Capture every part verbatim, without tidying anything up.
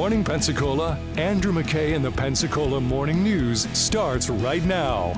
Morning Pensacola, Andrew McKay and the Pensacola Morning News starts right now.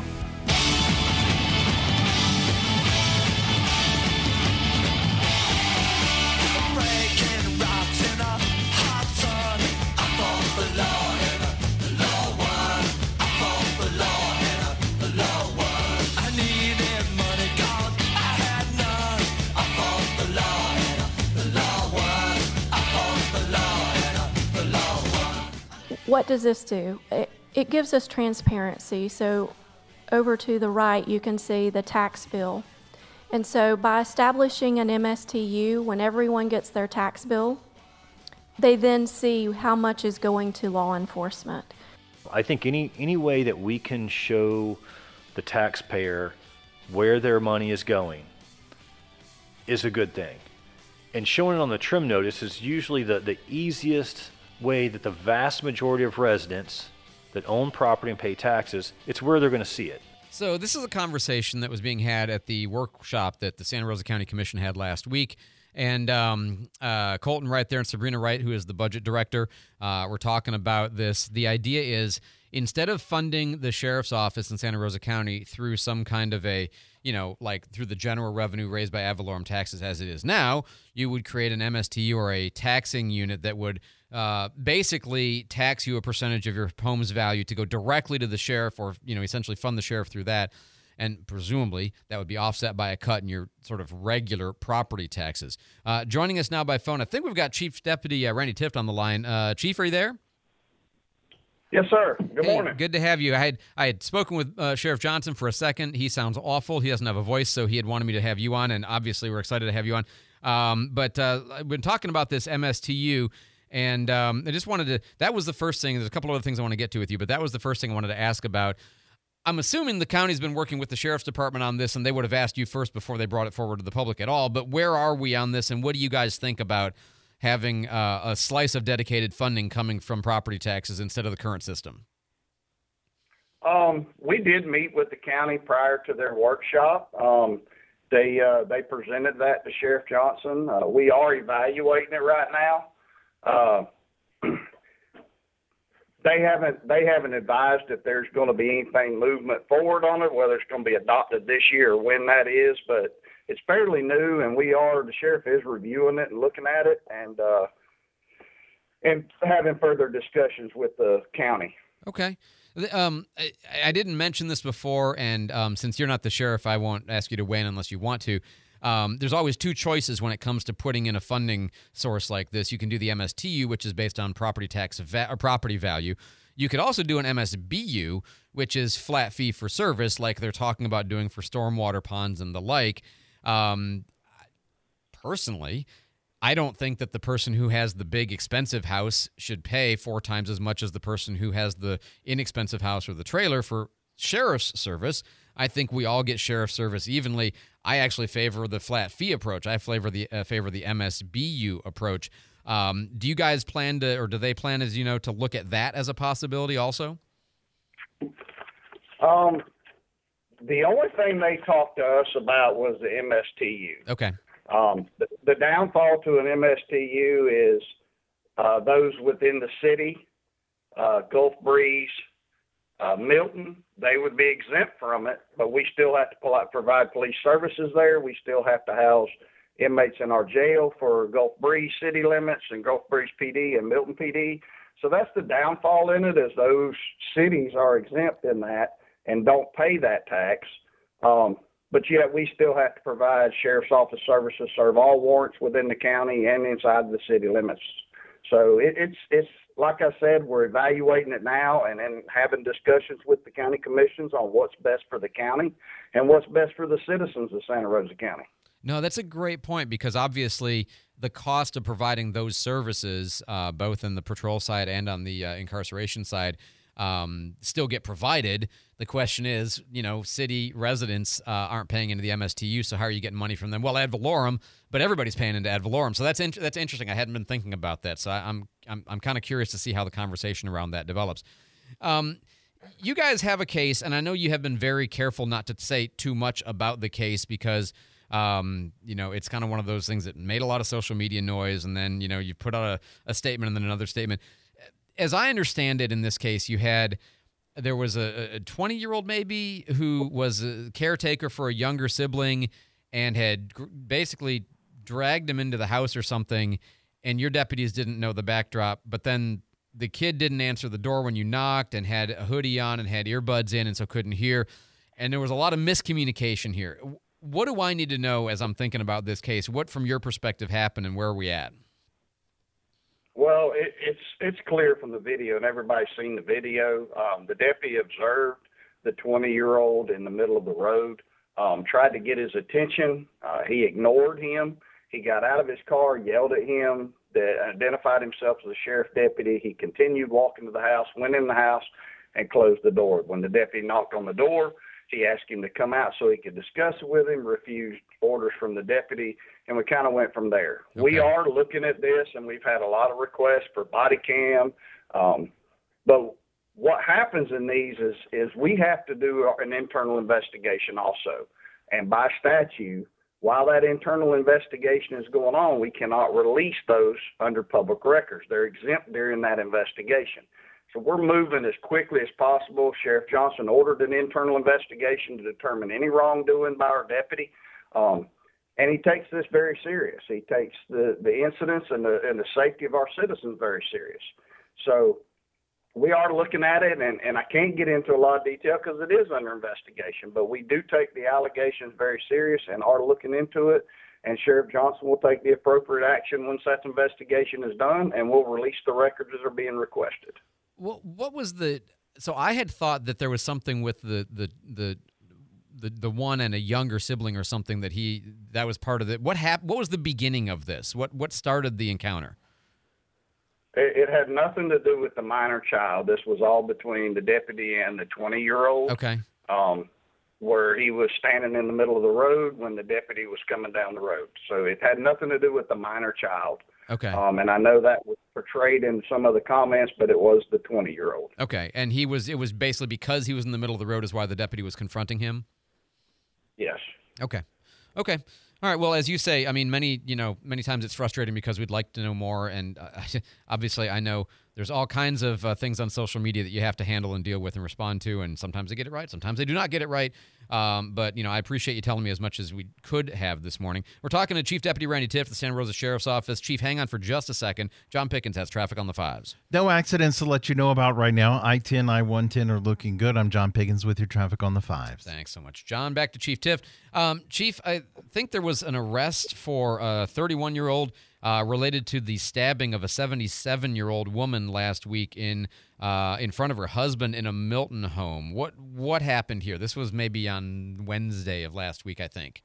What does this do? It, it gives us transparency. So over to the right, you can see the tax bill. And so by establishing an M S T U, when everyone gets their tax bill, they then see how much is going to law enforcement. I think any, any way that we can show the taxpayer where their money is going is a good thing. And showing it on the trim notice is usually the, the easiest way that the vast majority of residents that own property and pay taxes, it's where they're going to see it. So this is a conversation that was being had at the workshop that the Santa Rosa County Commission had last week. And um, uh, Colton Wright there and Sabrina Wright, who is the budget director, uh, we're talking about this. The idea is instead of funding the sheriff's office in Santa Rosa County through some kind of a, you know, like through the general revenue raised by ad valorem taxes as it is now, you would create an M S T U or a taxing unit that would uh, basically tax you a percentage of your home's value to go directly to the sheriff, or, you know, essentially fund the sheriff through that. And presumably that would be offset by a cut in your sort of regular property taxes. Uh, joining us now by phone, I think we've got Chief Deputy uh, Randy Tift on the line. Uh, Chief, are you there? Yes, sir. Good hey, morning. Good to have you. I had I had spoken with uh, Sheriff Johnson for a second. He sounds awful. He doesn't have a voice, so he had wanted me to have you on, and obviously we're excited to have you on. Um, but uh, I've been talking about this M S T U, and um, I just wanted to – that was the first thing. There's a couple other things I want to get to with you, but that was the first thing I wanted to ask about. I'm assuming the county's been working with the sheriff's department on this, and they would have asked you first before they brought it forward to the public at all. But where are we on this, and what do you guys think about having uh, a slice of dedicated funding coming from property taxes instead of the current system? Um, we did meet with the county prior to their workshop. Um, they uh, they presented that to Sheriff Johnson. Uh, we are evaluating it right now. Uh, They haven't they haven't advised if there's going to be anything movement forward on it, whether it's going to be adopted this year or when that is. But it's fairly new, and we are the sheriff is reviewing it and looking at it, and uh, and having further discussions with the county. Okay. Um, I, I didn't mention this before, and um, since you're not the sheriff, I won't ask you to weigh in unless you want to. Um, there's always two choices when it comes to putting in a funding source like this. You can do the M S T U, which is based on property tax va- or property value. You could also do an M S B U, which is flat fee for service, like they're talking about doing for stormwater ponds and the like. Um, personally, I don't think that the person who has the big expensive house should pay four times as much as the person who has the inexpensive house or the trailer for sheriff's service. I think we all get sheriff service evenly. I actually favor the flat fee approach. I favor the uh, favor the M S B U approach. Um, do you guys plan to, or do they plan, as you know, to look at that as a possibility also? Um, the only thing they talked to us about was the M S T U. Okay. Um, the, the downfall to an M S T U is uh, those within the city, uh, Gulf Breeze, uh, Milton, they would be exempt from it, but we still have to pl- provide police services there. We still have to house inmates in our jail for Gulf Breeze city limits and Gulf Breeze P D and Milton P D. So that's the downfall in it, is those cities are exempt in that and don't pay that tax. Um, but yet we still have to provide sheriff's office services, serve all warrants within the county and inside the city limits. So it, it's, it's like I said, we're evaluating it now and then having discussions with the county commissions on what's best for the county and what's best for the citizens of Santa Rosa County. No, that's a great point, because obviously the cost of providing those services, uh, both in the patrol side and on the uh, incarceration side, um, still get provided. The question is, you know, city residents uh, aren't paying into the M S T U, so how are you getting money from them? Well, ad valorem, but everybody's paying into ad valorem, so that's in- that's interesting. I hadn't been thinking about that, so I, I'm I'm I'm kind of curious to see how the conversation around that develops. Um, you guys have a case, and I know you have been very careful not to say too much about the case because, um, you know, it's kind of one of those things that made a lot of social media noise, and then, you know, you put out a, a statement and then another statement. as I understand it, in this case, you had there was a twenty-year-old maybe who was a caretaker for a younger sibling and had gr- basically dragged him into the house or something, and your deputies didn't know the backdrop, but then the kid didn't answer the door when you knocked and had a hoodie on and had earbuds in and so couldn't hear, and there was a lot of miscommunication here. What do I need to know as I'm thinking about this case? What, from your perspective, happened, and where are we at? Well, it, it's it's clear from the video, and everybody's seen the video. Um, the deputy observed the twenty-year-old in the middle of the road, um, tried to get his attention. Uh, he ignored him. He got out of his car, yelled at him, that identified himself as a sheriff deputy. He continued walking to the house, went in the house, and closed the door. When the deputy knocked on the door, he asked him to come out so he could discuss it with him, refused orders from the deputy, and we kind of went from there. Okay. We are looking at this, and we've had a lot of requests for body cam. Um, but what happens in these is, is we have to do an internal investigation also. And by statute, while that internal investigation is going on, we cannot release those under public records. They're exempt during that investigation. So we're moving as quickly as possible. Sheriff Johnson ordered an internal investigation to determine any wrongdoing by our deputy. Um, and he takes this very serious. He takes the, the incidents and the, and the safety of our citizens very serious. So we are looking at it, and, and I can't get into a lot of detail because it is under investigation, but we do take the allegations very serious and are looking into it. And Sheriff Johnson will take the appropriate action once that investigation is done, and we'll release the records as are being requested. What what was the? So I had thought that there was something with the the the the, the one and a younger sibling or something that he that was part of it. What hap- What was the beginning of this? What what started the encounter? It, it had nothing to do with the minor child. This was all between the deputy and the twenty-year-old. Okay. Um, where he was standing in the middle of the road when the deputy was coming down the road. So it had nothing to do with the minor child. Okay. Um, and I know that was portrayed in some of the comments, but it was the twenty-year-old. Okay, and he was. It was basically because he was in the middle of the road is why the deputy was confronting him. Yes. Okay. Okay. All right. Well, as you say, I mean, many you know, many times it's frustrating because we'd like to know more, and uh, obviously, I know there's all kinds of uh, things on social media that you have to handle and deal with and respond to, and sometimes they get it right, sometimes they do not get it right. Um, but, you know, I appreciate you telling me as much as we could have this morning. We're talking to Chief Deputy Randy Tift, the Santa Rosa Sheriff's Office. Chief, hang on for just a second. John Pickens has traffic on the fives. No accidents to let you know about right now. I ten, I one ten are looking good. I'm John Pickens with your traffic on the fives. Thanks so much, John. Back to Chief Tift. Um, Chief, I think there was an arrest for a thirty-one-year-old Uh, related to the stabbing of a seventy-seven-year-old woman last week in uh, in front of her husband in a Milton home. What what happened here? This was maybe on Wednesday of last week, I think.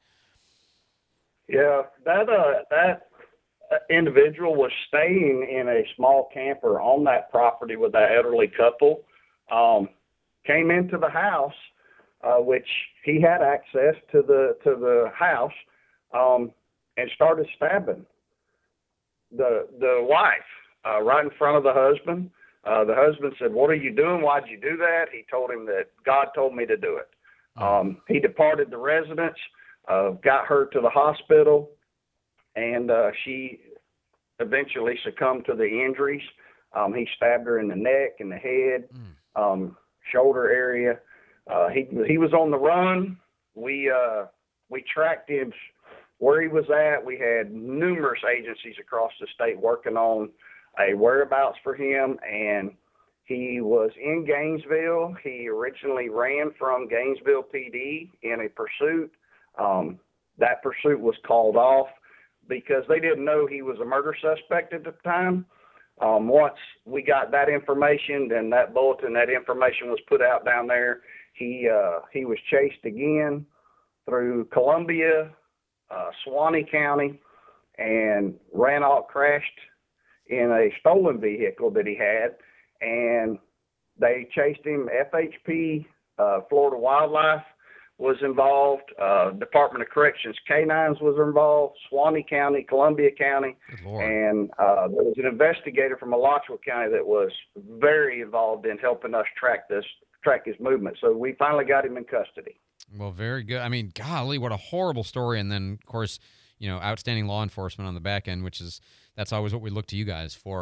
Yeah, that uh, that individual was staying in a small camper on that property with that elderly couple. Um, came into the house, uh, which he had access to the to the house, um, and started stabbing the the wife uh, right in front of the husband. Uh, the husband said, "What are you doing? Why'd you do that?" He told him that God told me to do it. Um, he departed the residence, uh, got her to the hospital, and uh, she eventually succumbed to the injuries. Um, he stabbed her in the neck, in the head, um, shoulder area. Uh, he he was on the run. We uh, we tracked him where he was at. We had numerous agencies across the state working on a whereabouts for him, and he was in Gainesville. He originally ran from Gainesville P D in a pursuit. Um, that pursuit was called off because they didn't know he was a murder suspect at the time. Um, once we got that information, then that bulletin, that information was put out down there. He uh, he was chased again through Columbia, Uh, Suwannee County, and ran off, crashed in a stolen vehicle that he had, and they chased him. F H P, uh, Florida Wildlife was involved. Uh, Department of Corrections canines was involved. Suwannee County, Columbia County, and uh, there was an investigator from Alachua County that was very involved in helping us track this, track his movement. So we finally got him in custody. Well, very good. I mean, golly, what a horrible story. And then, of course, you know, outstanding law enforcement on the back end, which is, that's always what we look to you guys for.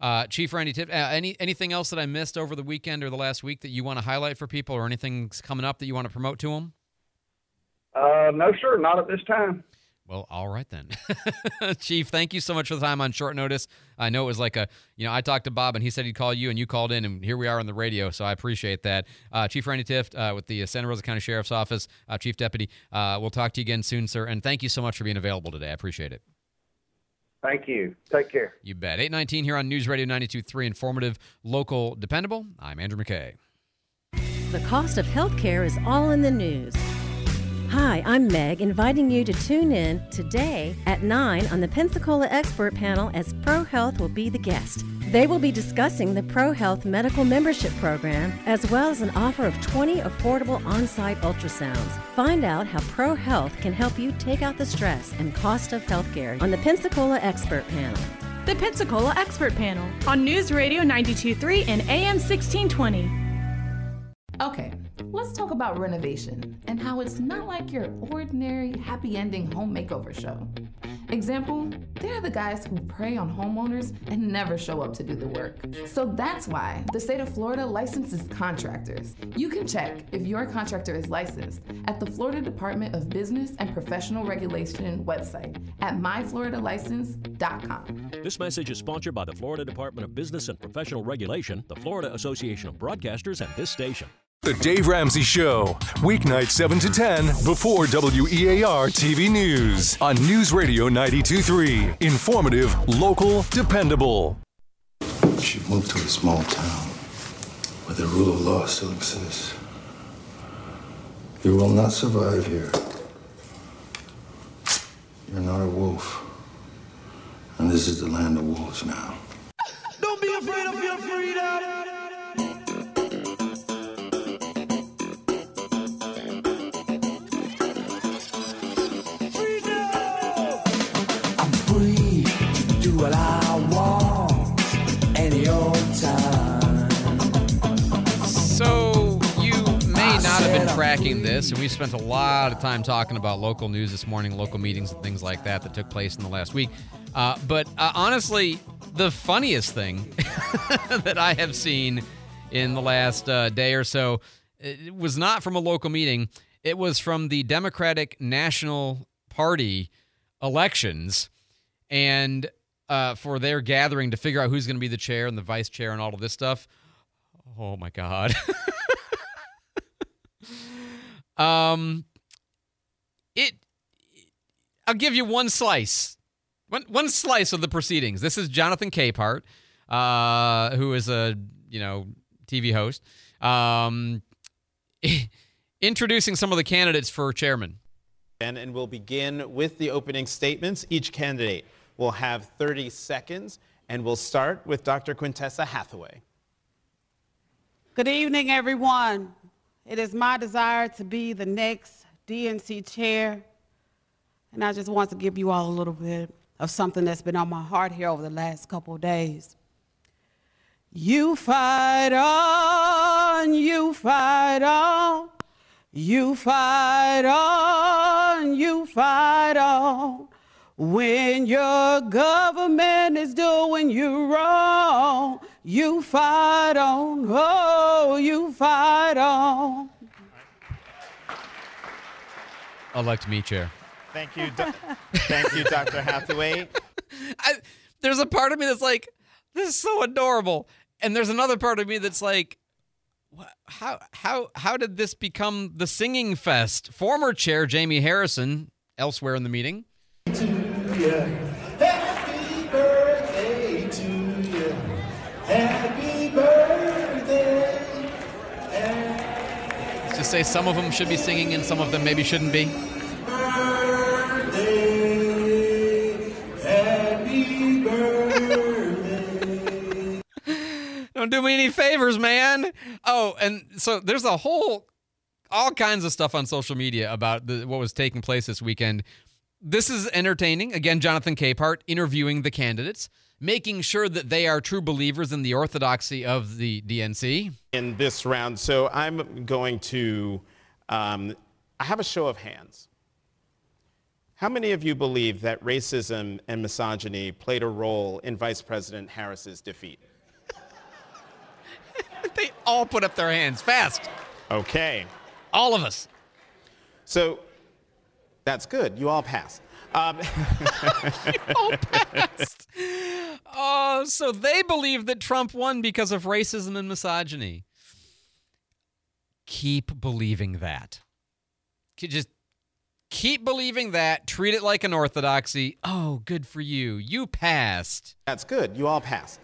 Uh, Chief Randy Tift, uh, any anything else that I missed over the weekend or the last week that you want to highlight for people, or anything's coming up that you want to promote to them? Uh, no, sir, not at this time. Well, all right then. Chief, thank you so much for the time on short notice. I know it was like a, you know, I talked to Bob and he said he'd call you and you called in, and here we are on the radio, so I appreciate that. Uh, Chief Randy Tift uh, with the Santa Rosa County Sheriff's Office, uh, Chief Deputy, uh, we'll talk to you again soon, sir, and thank you so much for being available today. I appreciate it. Thank you. Take care. You bet. eight nineteen here on News Radio ninety-two point three, informative, local, dependable. I'm Andrew McKay. The cost of health care is all in the news. Hi, I'm Meg, inviting you to tune in today at nine on the Pensacola Expert Panel, as ProHealth will be the guest. They will be discussing the ProHealth Medical Membership Program, as well as an offer of twenty affordable on-site ultrasounds. Find out how ProHealth can help you take out the stress and cost of healthcare on the Pensacola Expert Panel. The Pensacola Expert Panel on News Radio ninety-two point three and A M sixteen twenty. Okay, let's talk about renovation and how it's not like your ordinary happy ending home makeover show. Example, they're the guys who prey on homeowners and never show up to do the work. So that's why the state of Florida licenses contractors. You can check if your contractor is licensed at the Florida Department of Business and Professional Regulation website at my florida license dot com. This message is sponsored by the Florida Department of Business and Professional Regulation, the Florida Association of Broadcasters, and this station. The Dave Ramsey Show, weeknight seven to ten before W E A R T V News on News Radio ninety-two point three. Informative, local, dependable. You should move to a small town where the rule of law still exists. You will not survive here. You're not a wolf. And this is the land of wolves now. Don't be afraid of your freedom. What I want any old time. So you may not have been tracking this, and we spent a lot of time talking about local news this morning, local meetings and things like that that took place in the last week. Uh, but uh, honestly, the funniest thing that I have seen in the last uh, day or so, it was not from a local meeting. It was from the Democratic National Party elections, and Uh, for their gathering to figure out who's going to be the chair and the vice chair and all of this stuff. Oh, my God. um, it. I'll give you one slice. One, one slice of the proceedings. This is Jonathan Capehart, uh, who is a, you know, T V host, um, introducing some of the candidates for chairman. And, and we'll begin with the opening statements. Each candidate will have thirty seconds, and we'll start with Doctor Quintessa Hathaway. Good evening, everyone. It is my desire to be the next D N C chair, and I just want to give you all a little bit of something that's been on my heart here over the last couple of days. You fight on, you fight on, you fight on, you fight on. When your government is doing you wrong, you fight on, oh, you fight on. Elect me chair. Thank you, do- thank you, Doctor Hathaway. I, there's a part of me that's like, this is so adorable, and there's another part of me that's like, how how how did this become the singing fest? Former chair Jamie Harrison, elsewhere in the meeting. Happy birthday to you. Happy birthday. Let's just say some of them should be singing and some of them maybe shouldn't be. Birthday. Happy birthday. Don't do me any favors, man. Oh, and so there's a whole, all kinds of stuff on social media about the, what was taking place this weekend. This is entertaining. Again, Jonathan Capehart interviewing the candidates, making sure that they are true believers in the orthodoxy of the D N C. In this round, so I'm going to, um, I have a show of hands. How many of you believe that racism and misogyny played a role in Vice President Harris's defeat? They all put up their hands fast. Okay. All of us. So that's good. You all passed. Um, you all passed. Oh, so they believe that Trump won because of racism and misogyny. Keep believing that. Just keep believing that. Treat it like an orthodoxy. Oh, good for you. You passed. That's good. You all passed.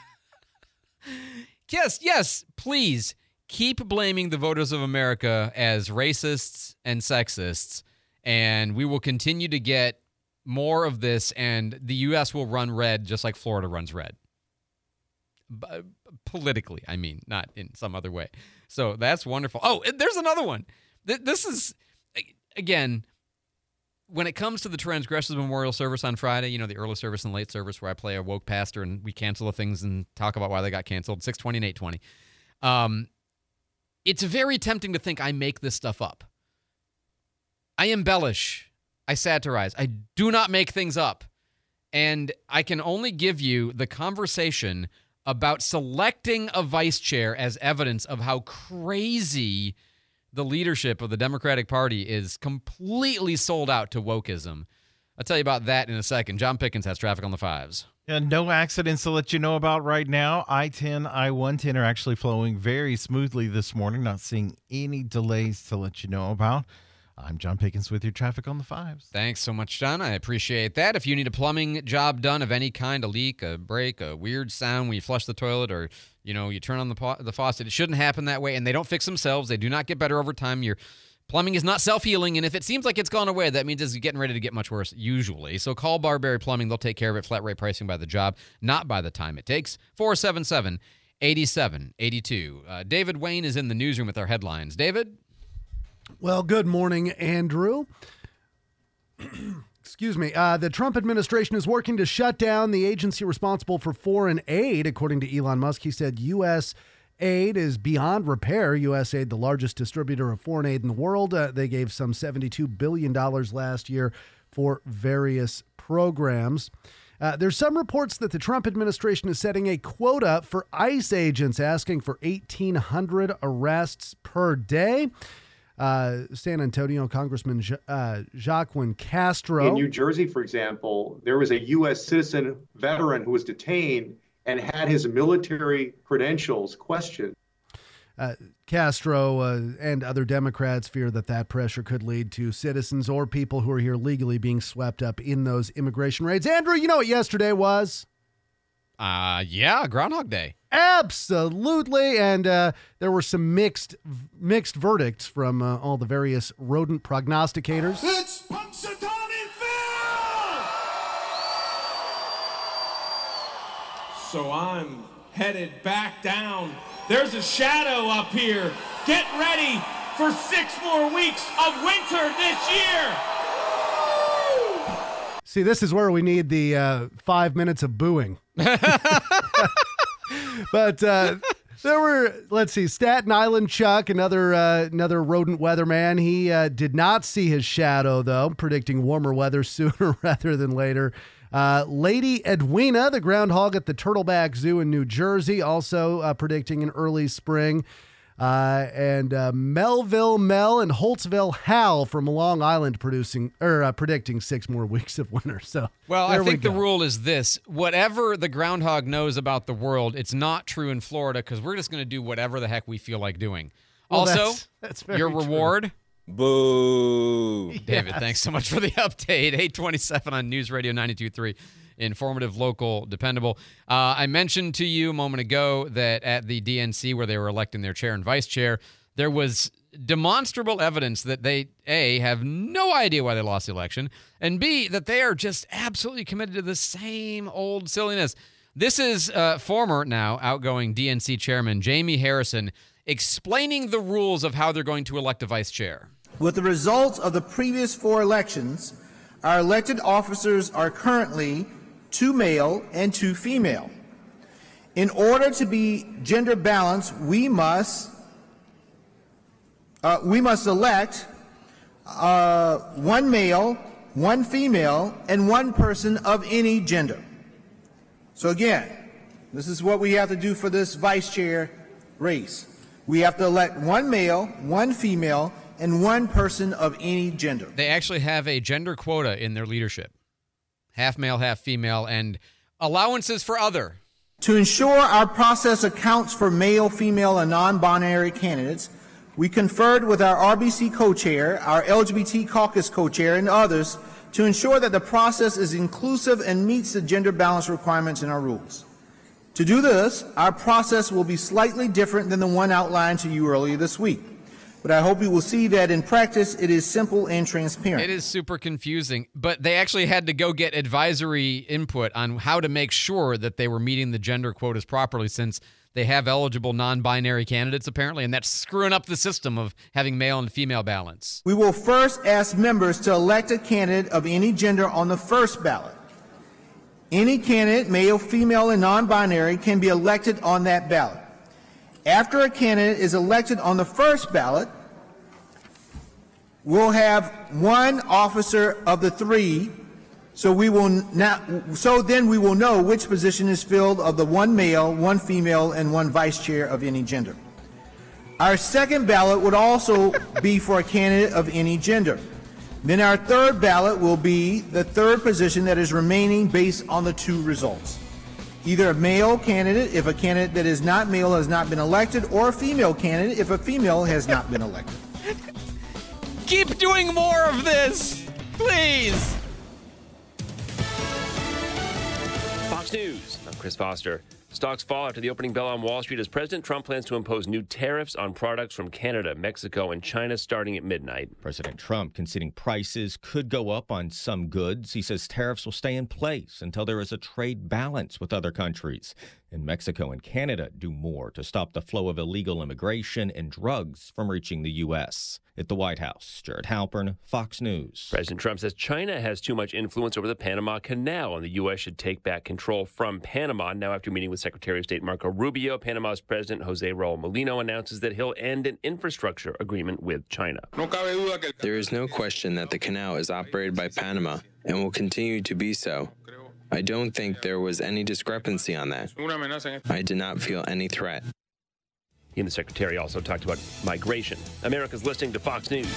Yes, yes, please keep blaming the voters of America as racists and sexists, and we will continue to get more of this, and the U S will run red just like Florida runs red. B- politically, I mean, not in some other way. So that's wonderful. Oh, there's another one. Th- this is, again, when it comes to the Transgressors Memorial Service on Friday, you know, the early service and late service where I play a woke pastor and we cancel the things and talk about why they got canceled, six twenty and eight twenty. Um, it's very tempting to think I make this stuff up. I embellish. I satirize. I do not make things up. And I can only give you the conversation about selecting a vice chair as evidence of how crazy the leadership of the Democratic Party is completely sold out to wokeism. I'll tell you about that in a second. John Pickens has traffic on the fives. And no accidents to let you know about right now. I ten, I one ten are actually flowing very smoothly this morning. Not seeing any delays to let you know about. I'm John Pickens with your traffic on the fives. Thanks so much, John. I appreciate that. If you need a plumbing job done of any kind, a leak, a break, a weird sound when you flush the toilet, or you know you turn on the po- the faucet, it shouldn't happen that way. And they don't fix themselves. They do not get better over time. Your plumbing is not self-healing, and if it seems like it's gone away, that means it's getting ready to get much worse usually. So call Barberry Plumbing. They'll take care of it. Flat rate pricing by the job, not by the time it takes. four seven seven, eight seven eight two. Uh, David Wayne is in the newsroom with our headlines. David? Well, good morning, Andrew. Excuse me. Uh, the Trump administration is working to shut down the agency responsible for foreign aid, according to Elon Musk. He said U S aid is beyond repair. U S aid, the largest distributor of foreign aid in the world, uh, they gave some seventy-two billion dollars last year for various programs. Uh, there's some reports that the Trump administration is setting a quota for ICE agents, asking for eighteen hundred arrests per day. Uh, San Antonio Congressman uh, Joaquin Castro. In New Jersey, for example, there was a U S citizen veteran who was detained and had his military credentials questioned. Uh, Castro uh, and other Democrats fear that that pressure could lead to citizens or people who are here legally being swept up in those immigration raids. Andrew, you know what yesterday was? Uh, yeah, Groundhog Day. Absolutely. And uh, there were some mixed mixed verdicts from uh, all the various rodent prognosticators. It's Punxsutawney Phil! So I'm headed back down. There's a shadow up here. Get ready for six more weeks of winter this year. See, this is where we need the uh, five minutes of booing. But uh, there were, let's see, Staten Island Chuck, another uh, another rodent weatherman. He uh, did not see his shadow, though, predicting warmer weather sooner rather than later. Uh, Lady Edwina, the groundhog at the Turtleback Zoo in New Jersey, also uh, predicting an early spring. Uh, and uh, Melville Mel and Holtzville Hal from Long Island producing or uh, predicting six more weeks of winter. So well, there I think we the go. rule is this: whatever the groundhog knows about the world, it's not true in Florida because we're just going to do whatever the heck we feel like doing. Well, also, that's, that's very your true. reward. Boo. David, Yes. thanks so much for the update. eight twenty-seven on News Radio ninety-two point three. Informative, local, dependable. Uh, I mentioned to you a moment ago that at the D N C where they were electing their chair and vice chair, there was demonstrable evidence that they, A, have no idea why they lost the election, and B, that they are just absolutely committed to the same old silliness. This is uh, former, now outgoing D N C chairman Jamie Harrison explaining the rules of how they're going to elect a vice chair. With the results of the previous four elections, our elected officers are currently two male and two female. In order to be gender balanced, we must uh, we must elect uh, one male, one female, and one person of any gender. So again, this is what we have to do for this vice chair race. We have to elect one male, one female, and one person of any gender. They actually have a gender quota in their leadership. Half male, half female, and allowances for other. To ensure our process accounts for male, female, and non-binary candidates, we conferred with our R B C co-chair, our L G B T caucus co-chair, and others to ensure that the process is inclusive and meets the gender balance requirements in our rules. To do this, our process will be slightly different than the one outlined to you earlier this week. But I hope you will see that in practice it is simple and transparent. It is super confusing, but they actually had to go get advisory input on how to make sure that they were meeting the gender quotas properly, since they have eligible non-binary candidates apparently, and that's screwing up the system of having male and female balance. We will first ask members to elect a candidate of any gender on the first ballot. Any candidate, male, female, and non-binary, can be elected on that ballot. After a candidate is elected on the first ballot, we'll have one officer of the three, so we will not, so then we will know which position is filled of the one male, one female, and one vice chair of any gender. Our second ballot would also be for a candidate of any gender. Then our third ballot will be the third position that is remaining based on the two results. Either a male candidate if a candidate that is not male has not been elected, or a female candidate if a female has not been elected. Keep doing more of this, please. Fox News, I'm Chris Foster. Stocks fall after the opening bell on Wall Street as President Trump plans to impose new tariffs on products from Canada, Mexico, and China starting at midnight. President Trump conceding prices could go up on some goods. He says tariffs will stay in place until there is a trade balance with other countries. And Mexico and Canada do more to stop the flow of illegal immigration and drugs from reaching the U S. At the White House, Jared Halpern, Fox News. President Trump says China has too much influence over the Panama Canal, and the U S should take back control from Panama. Now, after meeting with Secretary of State Marco Rubio, Panama's President Jose Raul Molino announces that he'll end an infrastructure agreement with China. There is no question that the canal is operated by Panama and will continue to be so. I don't think there was any discrepancy on that. I did not feel any threat. He and the Secretary also talked about migration. America's listening to Fox News.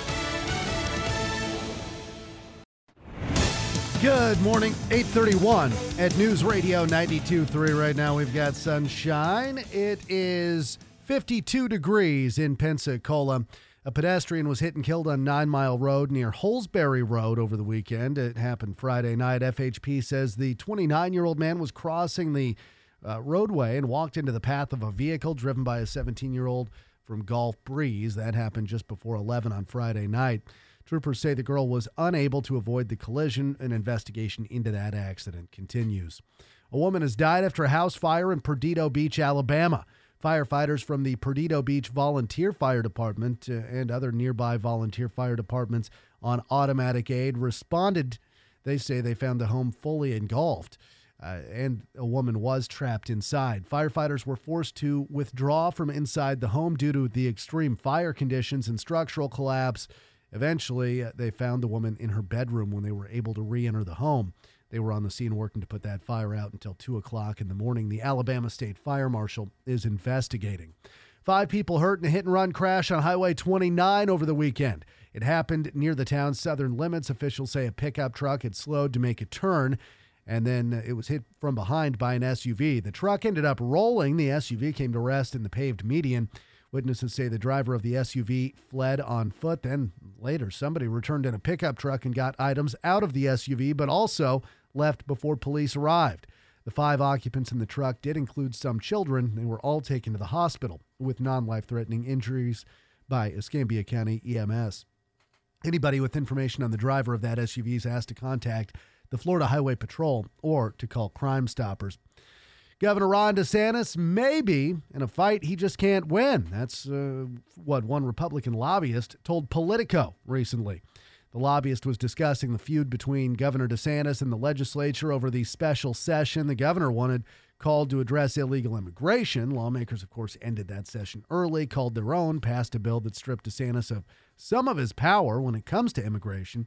Good morning, eight thirty-one at News Radio ninety-two point three. Right now we've got sunshine. It is fifty-two degrees in Pensacola. A pedestrian was hit and killed on Nine Mile Road near Holsbury Road over the weekend. It happened Friday night. F H P says the twenty-nine-year-old man was crossing the uh, roadway and walked into the path of a vehicle driven by a seventeen-year-old from Gulf Breeze. That happened just before eleven on Friday night. Troopers say the girl was unable to avoid the collision. An investigation into that accident continues. A woman has died after a house fire in Perdido Beach, Alabama. Firefighters from the Perdido Beach Volunteer Fire Department uh, and other nearby volunteer fire departments on automatic aid responded. They say they found the home fully engulfed, uh, and a woman was trapped inside. Firefighters were forced to withdraw from inside the home due to the extreme fire conditions and structural collapse. Eventually, uh, they found the woman in her bedroom when they were able to re-enter the home. They were on the scene working to put that fire out until two o'clock in the morning. The Alabama State Fire Marshal is investigating. Five people hurt in a hit-and-run crash on Highway twenty-nine over the weekend. It happened near the town's southern limits. Officials say a pickup truck had slowed to make a turn, and then it was hit from behind by an S U V. The truck ended up rolling. The S U V came to rest in the paved median. Witnesses say the driver of the S U V fled on foot. Then later, somebody returned in a pickup truck and got items out of the S U V, but also left before police arrived. The five occupants in the truck did include some children. They were all taken to the hospital with non-life-threatening injuries by Escambia County E M S. Anybody with information on the driver of that S U V is asked to contact the Florida Highway Patrol or to call Crime Stoppers. Governor Ron DeSantis may be in a fight he just can't win. That's uh, what one Republican lobbyist told Politico recently. The lobbyist was discussing the feud between Governor DeSantis and the legislature over the special session the governor wanted called to address illegal immigration. Lawmakers, of course, ended that session early, called their own, passed a bill that stripped DeSantis of some of his power when it comes to immigration.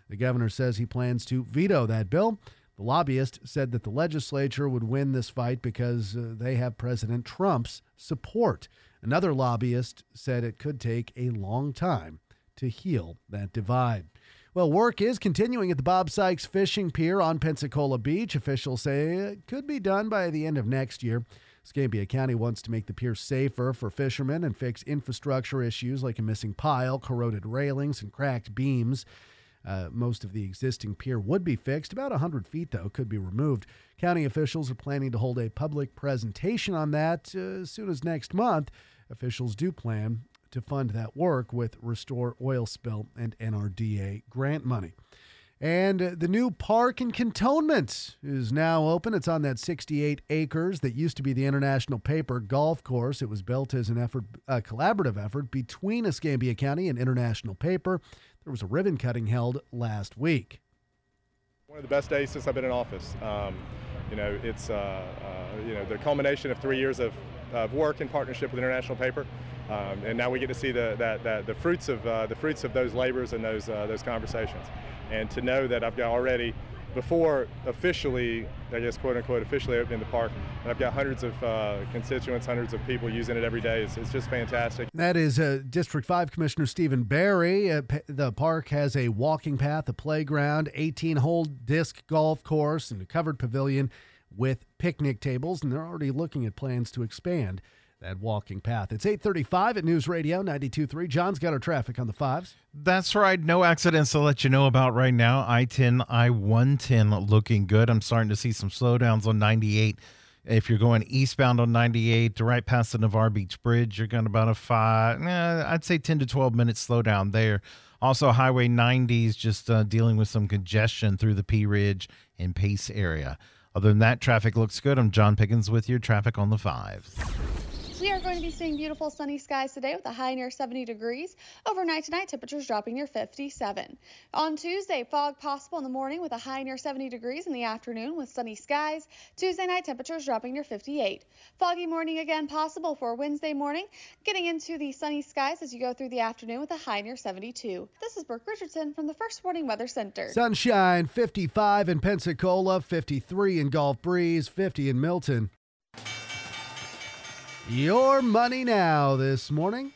The governor says he plans to veto that bill. The lobbyist said that the legislature would win this fight because uh, they have President Trump's support. Another lobbyist said it could take a long time to heal that divide. Well, work is continuing at the Bob Sykes Fishing Pier on Pensacola Beach. Officials say it could be done by the end of next year. Escambia County wants to make the pier safer for fishermen and fix infrastructure issues like a missing pile, corroded railings, and cracked beams. Uh, most of the existing pier would be fixed. About one hundred feet, though, could be removed. County officials are planning to hold a public presentation on that uh, as soon as next month. Officials do plan to fund that work with Restore Oil Spill and N R D A grant money. And uh, the new park in Cantonment is now open. It's on that sixty-eight acres that used to be the International Paper Golf Course. It was built as an effort, a collaborative effort between Escambia County and International Paper. There was a ribbon cutting held last week. One of the best days since I've been in office. Um, you know, it's uh, uh, you know the culmination of three years of, of work in partnership with International Paper, um, and now we get to see the that, that the fruits of uh, the fruits of those labors and those uh, those conversations. And to know that I've got already, before officially, I guess quote unquote officially opening the park, and I've got hundreds of uh, constituents, hundreds of people using it every day. It's, it's just fantastic. That is uh, District five Commissioner Stephen Barry. Uh, p- the park has a walking path, a playground, eighteen-hole disc golf course, and a covered pavilion with picnic tables, and they're already looking at plans to expand that walking path. It's eight thirty-five at News Radio ninety-two point three. John's got our traffic on the fives. That's right. No accidents to let you know about right now. I ten, I one ten looking good. I'm starting to see some slowdowns on ninety-eight. If you're going eastbound on ninety-eight, right past the Navarre Beach Bridge, you're going about a five, eh, I'd say ten to twelve minutes slowdown there. Also, Highway ninety is just uh, dealing with some congestion through the Pea Ridge and Pace area. Other than that, traffic looks good. I'm John Pickens with your traffic on the fives. We are going to be seeing beautiful sunny skies today with a high near seventy degrees. Overnight tonight, temperatures dropping near fifty-seven. On Tuesday, fog possible in the morning with a high near seventy degrees in the afternoon with sunny skies. Tuesday night, temperatures dropping near fifty-eight. Foggy morning again possible for Wednesday morning, getting into the sunny skies as you go through the afternoon with a high near seventy-two. This is Brooke Richardson from the First Warning Weather Center. Sunshine, fifty-five in Pensacola, fifty-three in Gulf Breeze, fifty in Milton. Your money now this morning.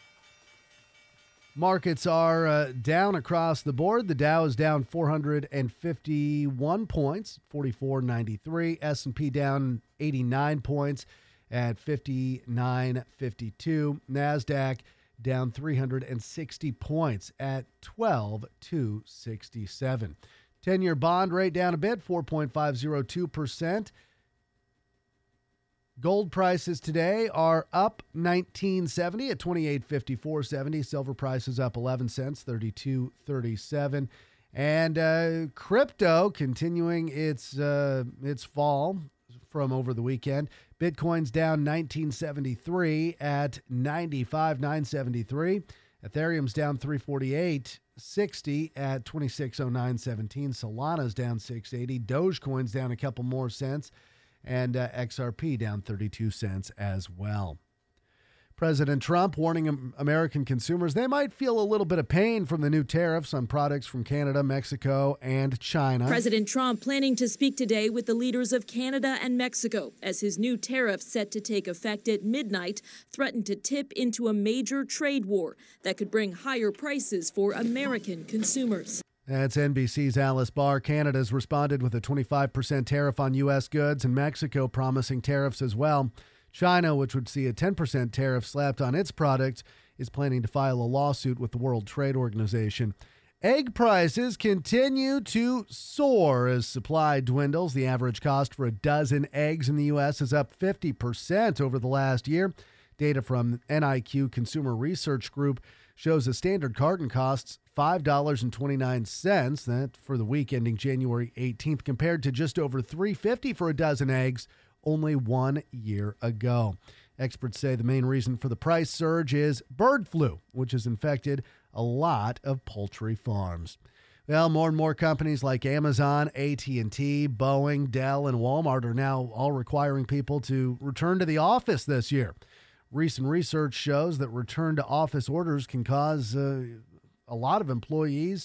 Markets are uh, down across the board. The Dow is down four hundred fifty-one points, forty-four ninety-three. S and P down eighty-nine points at fifty-nine fifty-two. NASDAQ down three hundred sixty points at twelve two sixty-seven. ten-year bond rate down a bit, four point five zero two percent. Gold prices today are up nineteen seventy at twenty-eight fifty-four seventy. Silver prices up eleven cents, thirty-two thirty-seven. And uh, crypto continuing its uh, its fall from over the weekend. Bitcoin's down nineteen seventy-three at ninety-five nine seventy-three. Ethereum's down three forty-eight sixty at twenty-six oh nine seventeen. Solana's down six eighty. Dogecoin's down a couple more cents. And uh, X R P down thirty-two cents as well. President Trump warning American consumers they might feel a little bit of pain from the new tariffs on products from Canada, Mexico, and China. President Trump planning to speak today with the leaders of Canada and Mexico as his new tariffs set to take effect at midnight threaten to tip into a major trade war that could bring higher prices for American consumers. That's N B C's Alice Barr. Canada's responded with a twenty-five percent tariff on U S goods, and Mexico promising tariffs as well. China, which would see a ten percent tariff slapped on its products, is planning to file a lawsuit with the World Trade Organization. Egg prices continue to soar as supply dwindles. The average cost for a dozen eggs in the U S is up fifty percent over the last year. Data from N I Q Consumer Research Group shows a standard carton costs five dollars and twenty-nine cents, that for the week ending January eighteenth, compared to just over three dollars and fifty cents for a dozen eggs only one year ago. Experts say the main reason for the price surge is bird flu, which has infected a lot of poultry farms. Well, more and more companies like Amazon, A T and T, Boeing, Dell, and Walmart are now all requiring people to return to the office this year. Recent research shows that return to office orders can cause uh, a lot of employees to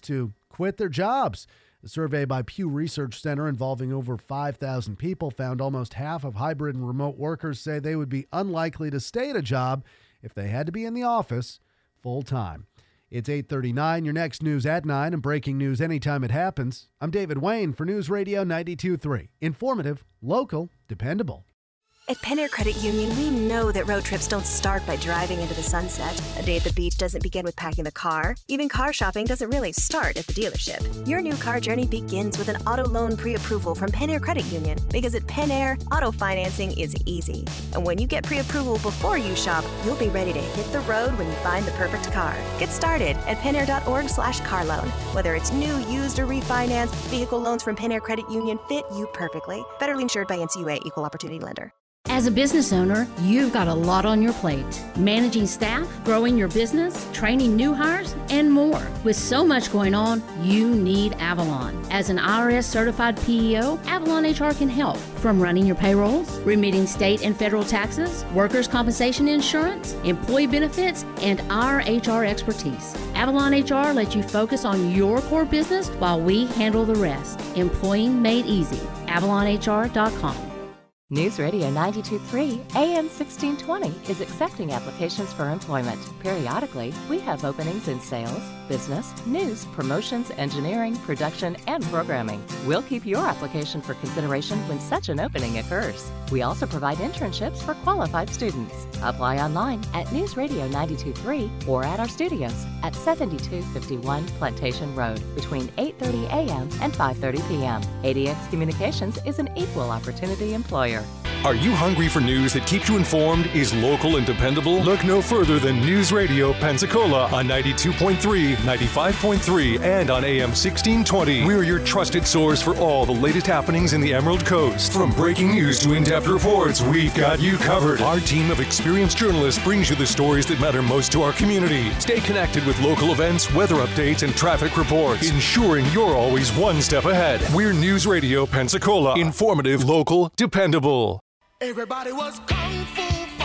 quit their jobs. A survey by Pew Research Center involving over five thousand people found almost half of hybrid and remote workers say they would be unlikely to stay at a job if they had to be in the office full time. It's eight thirty-nine, your next news at nine, and breaking news anytime it happens. I'm David Wayne for News Radio ninety-two point three. Informative, local, dependable. At Penair Credit Union, we know that road trips don't start by driving into the sunset. A day at the beach doesn't begin with packing the car. Even car shopping doesn't really start at the dealership. Your new car journey begins with an auto loan pre-approval from Penair Credit Union, because at Penair, auto financing is easy. And when you get pre-approval before you shop, you'll be ready to hit the road when you find the perfect car. Get started at penair.org slash car loan. Whether it's new, used, or refinance, vehicle loans from Penair Credit Union fit you perfectly. Federally insured by N C U A, Equal Opportunity Lender. As a business owner, you've got a lot on your plate. Managing staff, growing your business, training new hires, and more. With so much going on, you need Avalon. As an I R S certified P E O, Avalon H R can help. From running your payrolls, remitting state and federal taxes, workers' compensation insurance, employee benefits, and our H R expertise. Avalon H R lets you focus on your core business while we handle the rest. Employing made easy. avalon h r dot com. News Radio ninety-two point three A M sixteen twenty is accepting applications for employment. Periodically, we have openings in sales, business, news, promotions, engineering, production, and programming. We'll keep your application for consideration when such an opening occurs. We also provide internships for qualified students. Apply online at News Radio ninety-two point three or at our studios at seventy-two fifty-one Plantation Road between eight thirty a m and five thirty p m A D X Communications is an equal opportunity employer. Are you hungry for news that keeps you informed, is local and dependable? Look no further than News Radio Pensacola on ninety-two point three, ninety-five point three, and on A M sixteen twenty. We're your trusted source for all the latest happenings in the Emerald Coast. From breaking news to in-depth reports, we've got you covered. Our team of experienced journalists brings you the stories that matter most to our community. Stay connected with local events, weather updates, and traffic reports, ensuring you're always one step ahead. We're News Radio Pensacola. Informative, local, dependable. Everybody was kung fu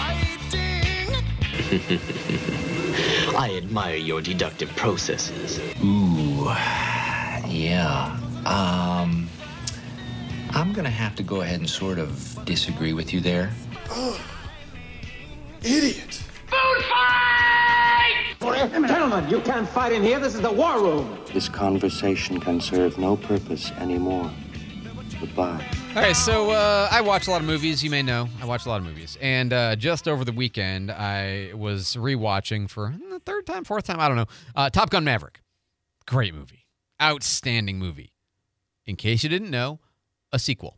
fighting. I admire your deductive processes. Ooh, yeah. Um, I'm gonna have to go ahead and sort of disagree with you there. Oh, idiot. Food fight! Gentlemen, you can't fight in here. This is the war room. This conversation can serve no purpose anymore. Goodbye. All right, so uh, I watch a lot of movies. You may know I watch a lot of movies. And uh, just over the weekend, I was rewatching for the third time, fourth time, I don't know, uh, Top Gun Maverick. Great movie. Outstanding movie. In case you didn't know, a sequel.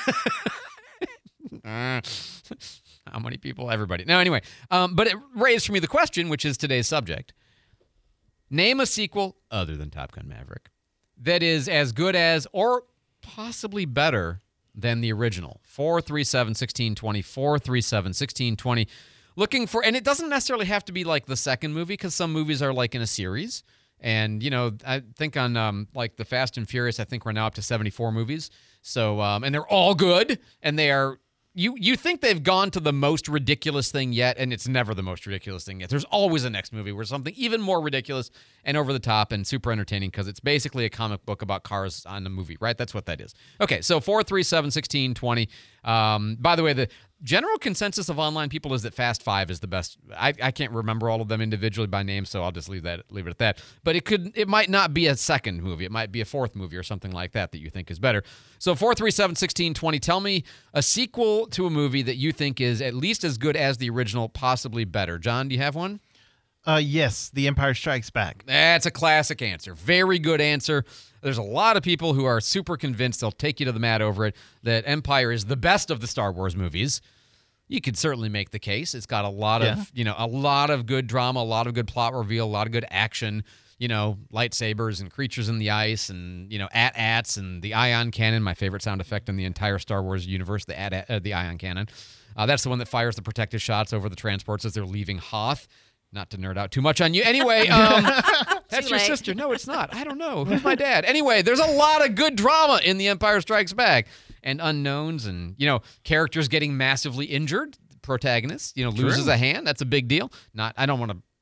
uh, how many people? Everybody. No, anyway. Um, but it raised for me the question, which is today's subject. Name a sequel other than Top Gun Maverick that is as good as or possibly better than the original. four three seven, one six two zero, four three seven, one six two zero. Looking for, and it doesn't necessarily have to be like the second movie, because some movies are like in a series. And, you know, I think on um, like the Fast and Furious, I think we're now up to seventy-four movies. So, um, and they're all good, and they are, you you think they've gone to the most ridiculous thing yet, and it's never the most ridiculous thing yet. There's always a next movie where something even more ridiculous and over the top and super entertaining, because it's basically a comic book about cars on a movie, right? That's what that is. Okay, so four three seven, one six two zero. Um, by the way, the general consensus of online people is that Fast Five is the best. I, I can't remember all of them individually by name, so I'll just leave that leave it at that. But it could it might not be a second movie. It might be a fourth movie or something like that that you think is better. So four three seven, one six two zero. Tell me a sequel to a movie that you think is at least as good as the original, possibly better. John, do you have one? Uh, yes, The Empire Strikes Back. That's a classic answer. Very good answer. There's a lot of people who are super convinced, they'll take you to the mat over it, that Empire is the best of the Star Wars movies. You could certainly make the case. It's got a lot Yeah. of, you know, a lot of good drama, a lot of good plot reveal, a lot of good action, you know, lightsabers and creatures in the ice and, you know, at-ats and the ion cannon, my favorite sound effect in the entire Star Wars universe, the at uh, the ion cannon. Uh, that's the one that fires the protective shots over the transports as they're leaving Hoth. Not to nerd out too much on you. Anyway, um, that's your late. sister. No, it's not. I don't know. Who's my dad? Anyway, there's a lot of good drama in The Empire Strikes Back. And unknowns and, you know, characters getting massively injured. Protagonist, you know, loses True. a hand. That's a big deal. Not, I don't want to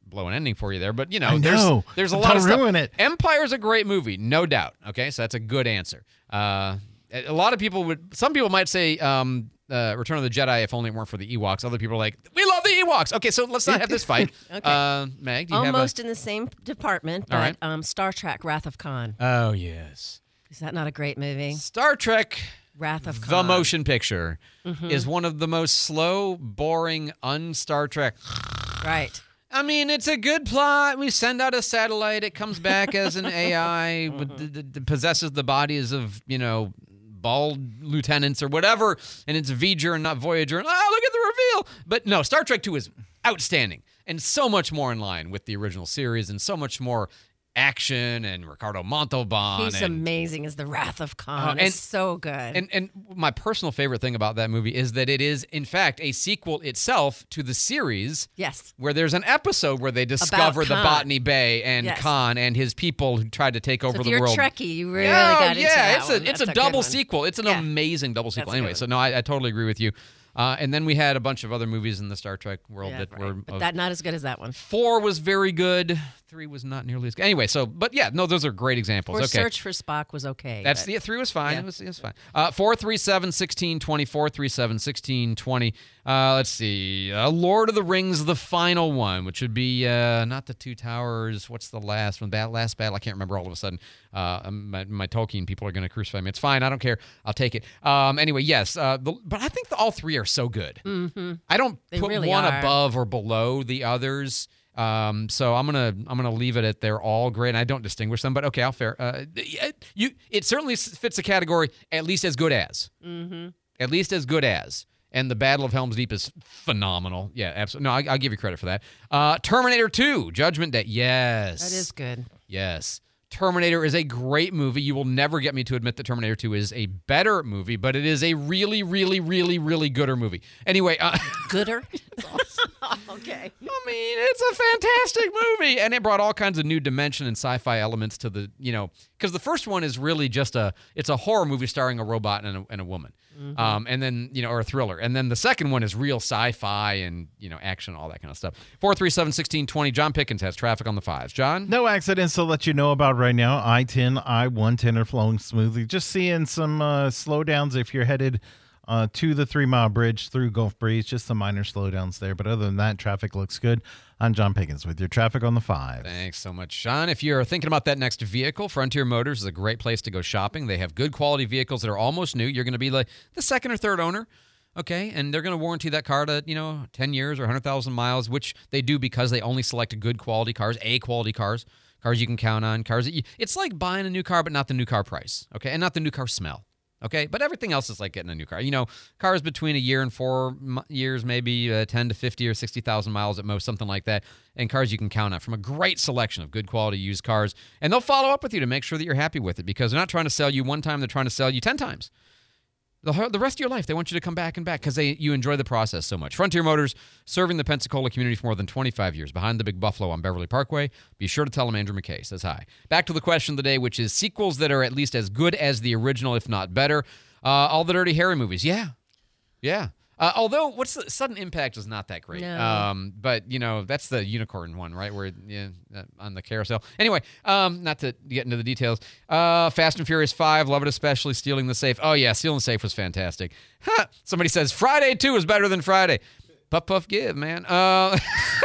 blow an ending for you there, but you know, I there's know. there's a Don't lot of stuff. ruin it. Empire's a great movie, no doubt. Okay, so that's a good answer. Uh, a lot of people would, some people might say um, uh, Return of the Jedi if only it weren't for the Ewoks. Other people are like, we love the Ewoks. Okay, so let's not have this fight. Okay. uh, Meg, do you Almost have in the same department, but All right. um, Star Trek Wrath of Khan. a... Oh, yes. Is that not a great movie? Star Trek Wrath of the Khan. motion picture Mhm. is one of the most slow, boring, un-Star Trek. Right. I mean, it's a good plot. We send out a satellite. It comes back as an A I with the, the, the possesses the bodies of, you know, bald lieutenants or whatever, and it's V'ger and not Voyager. And, oh, look at the reveal. But no, Star Trek two is outstanding and so much more in line with the original series and so much more action and Ricardo Montalban. He's and, amazing as the Wrath of Khan. Uh, it's so good. And and my personal favorite thing about that movie is that it is, in fact, a sequel itself to the series. Yes. Where there's an episode where they discover the Khan. Botany Bay and Yes. Khan and his people who tried to take over so if the you're world. Trekkie, you really Oh, got into yeah, that it's one. a it's That's a, good double one. sequel. It's an Yeah. amazing double sequel. That's a Anyway, good so no, I, I totally agree with you. Uh, and then we had a bunch of other movies in the Star Trek world Yeah, that right. were But of- that not as good as that one. Four was very good. Three was not nearly as good. Anyway, so but yeah, no, those are great examples. Or okay. Search for Spock was okay. That's but- the three was fine. Yeah. It was it was fine. Uh, four three seven sixteen twenty four three seven sixteen twenty. Uh, let's see. Uh, Lord of the Rings, the final one, which would be uh, not the Two Towers. What's the last one? Bat last battle. I can't remember. All of a sudden, uh, my, my Tolkien people are going to crucify me. It's fine. I don't care. I'll take it. Um, anyway, yes. Uh, the, but I think the, all three are so good. Mm-hmm. I don't They put really one are. above or below the others. Um, so I'm gonna I'm gonna leave it at they're all great. And I don't distinguish them, but okay, I'll fair. Uh, you it certainly s- fits the category at least as good as. Mm-hmm. At least as good as. And the Battle of Helm's Deep is phenomenal. Yeah, absolutely. No, I, I'll give you credit for that. Uh, Terminator two, Judgment Day. Yes, That is good. Yes. Terminator is a great movie. You will never get me to admit that Terminator two is a better movie, but it is a really, really, really, really gooder movie. Anyway. Uh, Gooder? Okay. I mean, it's a fantastic movie. And it brought all kinds of new dimension and sci-fi elements to the, you know, because the first one is really just a, it's a horror movie starring a robot and a, and a woman. Mhm. Um, and then, you know, or a thriller. And then the second one is real sci-fi and, you know, action, all that kind of stuff. four three seven, one six two zero. John Pickens has traffic on the fives. John? No accidents to let you know about right now. I ten, I one ten are flowing smoothly. Just seeing some uh, slowdowns if you're headed uh, to the Three Mile Bridge through Gulf Breeze. Just some minor slowdowns there. But other than that, traffic looks good. I'm John Pickens with your traffic on the five. Thanks so much, Sean. If you're thinking about that next vehicle, Frontier Motors is a great place to go shopping. They have good quality vehicles that are almost new. You're going to be like the second or third owner, okay? And they're going to warranty that car to, you know, ten years or one hundred thousand miles, which they do because they only select good quality cars, A-quality cars, cars you can count on, cars that you, it's like buying a new car, but not the new car price, okay? And not the new car smell. Okay, but everything else is like getting a new car. You know, cars between a year and four m- years, maybe uh, ten to fifty or sixty thousand miles at most, something like that. And cars you can count on from a great selection of good quality used cars. And they'll follow up with you to make sure that you're happy with it because they're not trying to sell you one time, they're trying to sell you ten times. The, whole- the rest of your life, they want you to come back and back because they you enjoy the process so much. Frontier Motors, serving the Pensacola community for more than twenty-five years, behind the Big Buffalo on Beverly Parkway. Be sure to tell them Andrew McKay says hi. Back to the question of the day, which is sequels that are at least as good as the original, if not better. Uh, all the Dirty Harry movies, yeah. Yeah. Uh, although, what's the Sudden Impact is not that great. No. Um, but, you know, that's the unicorn one, right? Where, yeah, uh, on the carousel. Anyway, um, not to get into the details. Uh, Fast and Furious five, love it especially. Stealing the Safe. Oh, yeah, Stealing the Safe was fantastic. Ha! Somebody says Friday two is better than Friday. Puff, puff, give, man. Uh,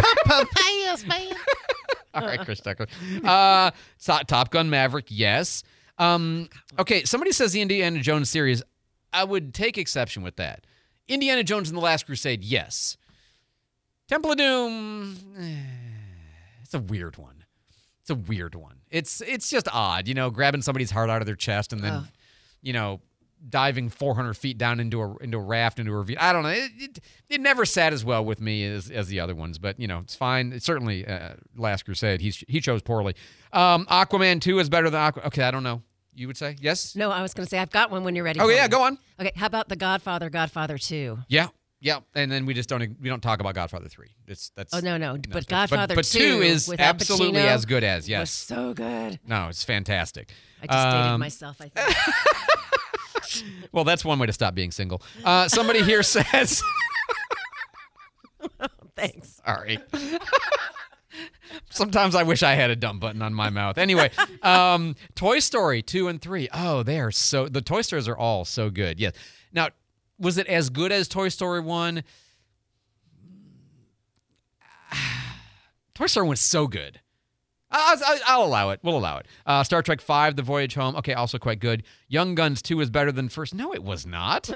Yes, man. all right, Chris Tucker. Uh, Top Top Gun Maverick, yes. Um, okay, somebody says the Indiana Jones series. I would take exception with that. Indiana Jones and the Last Crusade, yes. Temple of Doom, eh, it's a weird one. It's a weird one. It's it's just odd, you know, grabbing somebody's heart out of their chest and then, Ugh. you know, diving four hundred feet down into a into a raft, into a ravine. I don't know. It, it, it never sat as well with me as, as the other ones, but, you know, it's fine. It's certainly uh, Last Crusade. He's, he chose poorly. Um, Aquaman two is better than Aquaman. Okay, I don't know. You would say? Yes? No, I was going to say, I've got one when you're ready. Oh, for yeah, me. go on. Okay, how about The Godfather, Godfather two? Yeah, yeah. And then we just don't we don't talk about Godfather three. It's that's Oh, no, no. no, But Godfather but, but two two is with Al absolutely Pacino as good as, was yes. so good. No, it's fantastic. I just dated Um, myself, I think. Well, that's one way to stop being single. Uh, somebody here says Thanks. Sorry. Sometimes I wish I had a dumb button on my mouth. Anyway, um, Toy Story two and three. Oh, they are so, the Toy Stories are all so good. Yes. Now, was it as good as Toy Story one? Toy Story one was so good. I'll, I'll, I'll allow it. We'll allow it. Uh, Star Trek five, The Voyage Home. Okay, also quite good. Young Guns two is better than first. No, it was not.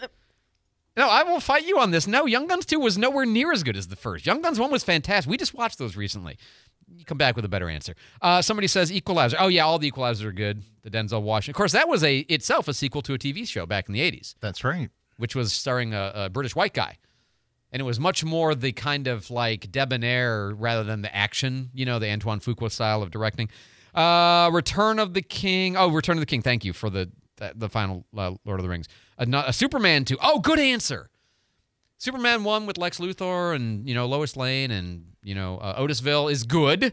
No, I will fight you on this. No, Young Guns two was nowhere near as good as the first. Young Guns one was fantastic. We just watched those recently. You come back with a better answer. Uh, somebody says Equalizer. Oh, yeah, all the Equalizers are good. The Denzel Washington. Of course, that was a itself a sequel to a T V show back in the eighties. That's right. Which was starring a, a British white guy. And it was much more the kind of like debonair rather than the action, you know, the Antoine Fuqua style of directing. Uh, Return of the King. Oh, Return of the King. Thank you for the the, the final uh, Lord of the Rings. A, a Superman two. Oh, good answer. Superman one with Lex Luthor and, you know, Lois Lane and, you know, uh, Otisville is good.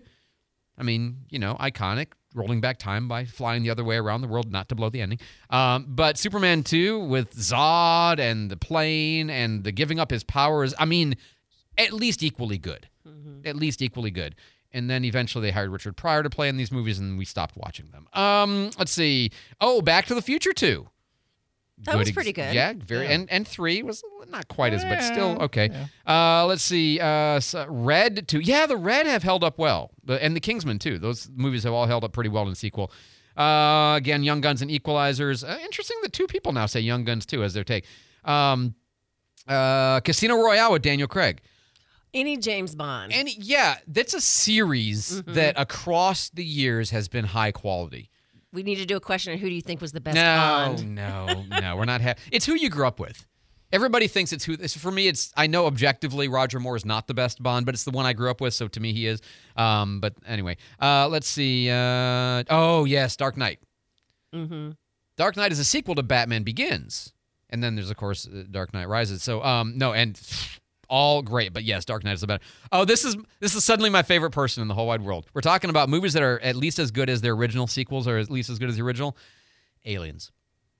I mean, you know, iconic. Rolling back time by flying the other way around the world, not to blow the ending. Um, but Superman two with Zod and the plane and the giving up his powers, I mean, at least equally good. Mm-hmm. At least equally good. And then eventually they hired Richard Pryor to play in these movies, and we stopped watching them. Um, let's see. Oh, Back to the Future two. That was pretty good. Yeah, very. Yeah. And and three was not quite as, yeah, but still okay. Yeah. Uh, let's see. Uh, so Red two. Yeah, the Red have held up well, the, and the Kingsman too. Those movies have all held up pretty well in sequel. Uh, again, Young Guns and Equalizers. Uh, interesting that two people now say Young Guns too as their take. Um, uh, Casino Royale with Daniel Craig. Any James Bond. And yeah, that's a series Mm-hmm. that across the years has been high quality. We need to do a question on who do you think was the best no, Bond? No, no, we're not. Ha- it's who you grew up with. Everybody thinks it's who. For me, it's. I know objectively Roger Moore is not the best Bond, but it's the one I grew up with, so to me he is. Um, but anyway, uh, let's see. Uh, oh yes, Dark Knight. Mm-hmm. Dark Knight is a sequel to Batman Begins, and then there's of course Dark Knight Rises. So um, no, and all great, but yes, Dark Knight is the better. Oh, this is this is suddenly my favorite person in the whole wide world. We're talking about movies that are at least as good as their original sequels, or at least as good as the original. Aliens.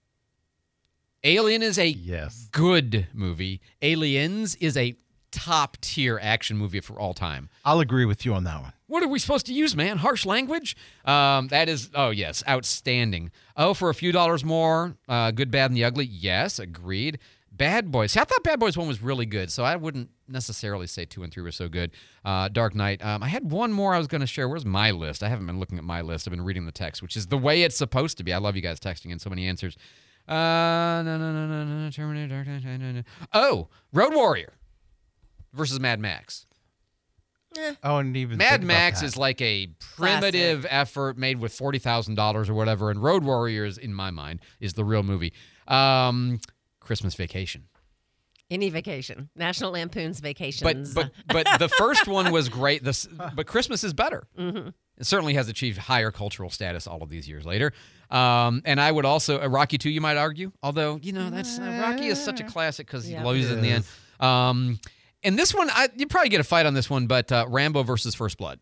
Alien is a yes. good movie. Aliens is a top-tier action movie for all time. I'll agree with you on that one. What are we supposed to use, man? Harsh language? Um, that is, oh, yes, outstanding. Oh, for a few dollars more, uh, Good, Bad, and the Ugly? Yes, agreed. Bad Boys. See, I thought Bad Boys one was really good, so I wouldn't necessarily say two and three were so good. Uh, Dark Knight. Um, I had one more I was going to share. Where's my list? I haven't been looking at my list. I've been reading the text, which is the way it's supposed to be. I love you guys texting in so many answers. Uh, no, no, no, no, no, Terminator, Dark Knight, no, no, no. Oh, Road Warrior versus Mad Max. Eh. Oh, and even Mad Max is like a primitive Classic. effort made with forty thousand dollars or whatever, and Road Warriors, in my mind, is the real movie. Um, Christmas Vacation. Any vacation. National Lampoon's Vacations. But but but the first one was great. This but Christmas is better. Mm-hmm. It certainly has achieved higher cultural status all of these years later. Um, and I would also uh, Rocky two, you might argue, although you know that's uh, Rocky is such a classic because he Yeah. loses in the end. Um, and this one, I, you probably get a fight on this one, but uh, Rambo versus First Blood,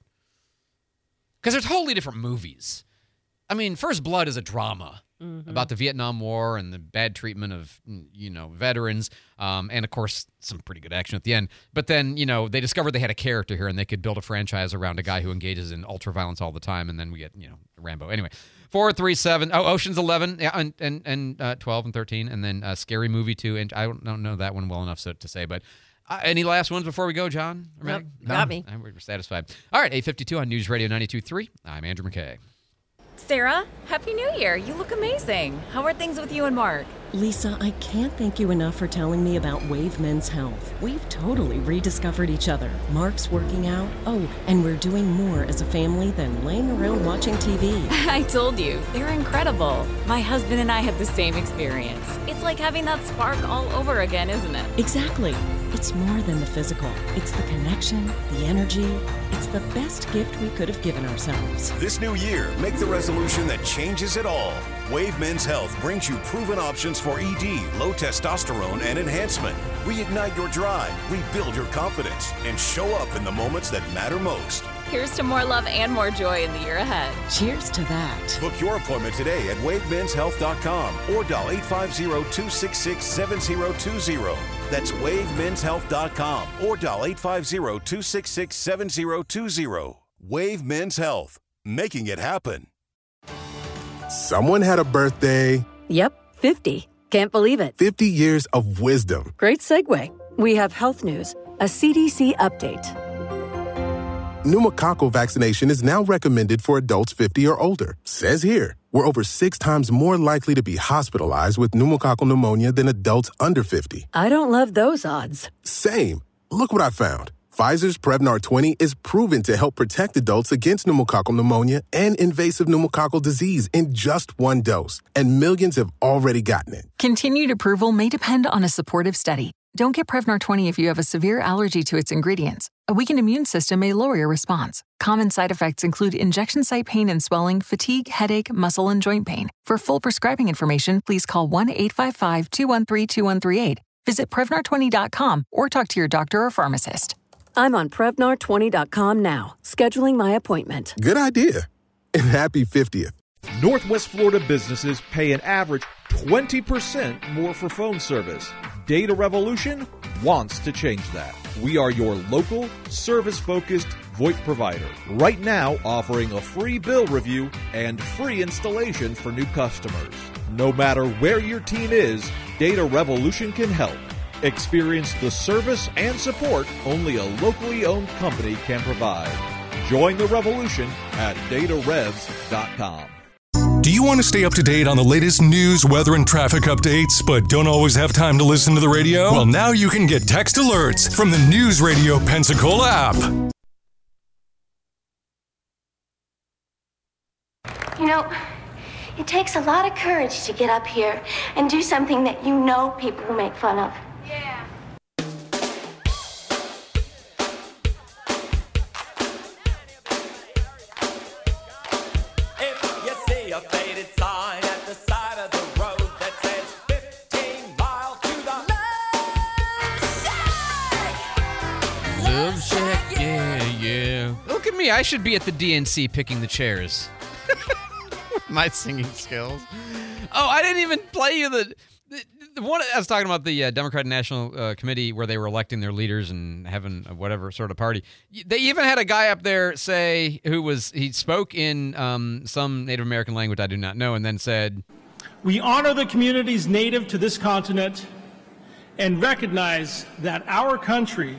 because they're totally different movies. I mean, First Blood is a drama. Mm-hmm. About the Vietnam War and the bad treatment of, you know, veterans, um, and of course some pretty good action at the end. But then, you know, they discovered they had a character here and they could build a franchise around a guy who engages in ultra violence all the time, and then we get, you know, Rambo. Anyway, four, three, seven. Oh, Ocean's Eleven, yeah, and and, and uh, twelve and thirteen, and then uh, Scary Movie two. And I don't, don't know that one well enough so, to say, but. Uh, any last ones before we go, John? Or Nope, Meg? got me. Uh, We're satisfied. All right, eight fifty-two on News Radio ninety-two point three. I'm Andrew McKay. Sarah, Happy New Year. You look amazing. How are things with you and Mark? Lisa, I can't thank you enough for telling me about Wave Men's Health. We've totally rediscovered each other. Mark's working out. Oh, and we're doing more as a family than laying around watching T V. I told you, they're incredible. My husband and I had the same experience. It's like having that spark all over again, isn't it? Exactly. It's more than the physical. It's the connection, the energy. It's the best gift we could have given ourselves. This new year, make the resolution that changes it all. Wave Men's Health brings you proven options for E D, low testosterone, and enhancement. Reignite your drive, rebuild your confidence, and show up in the moments that matter most. Here's to more love and more joy in the year ahead. Cheers to that. Book your appointment today at wave mens health dot com or dial eight five zero, two six six, seven zero two zero. That's wave mens health dot com or dial eight five zero, two six six, seven zero two zero. Wave Men's Health, making it happen. Someone had a birthday. Yep, fifty. Can't believe it. fifty years of wisdom. Great segue. We have health news, a C D C update. Pneumococcal vaccination is now recommended for adults fifty or older. Says here, we're over six times more likely to be hospitalized with pneumococcal pneumonia than adults under fifty. I don't love those odds. Same. Look what I found. Pfizer's Prevnar twenty is proven to help protect adults against pneumococcal pneumonia and invasive pneumococcal disease in just one dose. And millions have already gotten it. Continued approval may depend on a supportive study. Don't get Prevnar twenty if you have a severe allergy to its ingredients. A weakened immune system may lower your response. Common side effects include injection site pain and swelling, fatigue, headache, muscle, and joint pain. For full prescribing information, please call one eight five five, two one three, two one three eight. Visit Prevnar twenty dot com or talk to your doctor or pharmacist. I'm on Prevnar twenty dot com now, scheduling my appointment. Good idea. And happy fiftieth. Northwest Florida businesses pay an average twenty percent more for phone service. Data Revolution wants to change that. We are your local, service-focused VoIP provider. Right now, offering a free bill review and free installation for new customers. No matter where your team is, Data Revolution can help. Experience the service and support only a locally owned company can provide. Join the revolution at data revs dot com. Do you want to stay up to date on the latest news, weather, and traffic updates, but don't always have time to listen to the radio? Well, now you can get text alerts from the News Radio Pensacola app. You know, it takes a lot of courage to get up here and do something that you know people will make fun of. Yeah. Love Shack, yeah, yeah. Look at me. I should be at the D N C picking the chairs. My singing skills. Oh, I didn't even play you the... the, the one I was talking about the uh, Democratic National uh, Committee where they were electing their leaders and having a whatever sort of party. They even had a guy up there say who was... He spoke in um, some Native American language I do not know and then said... We honor the communities native to this continent and recognize that our country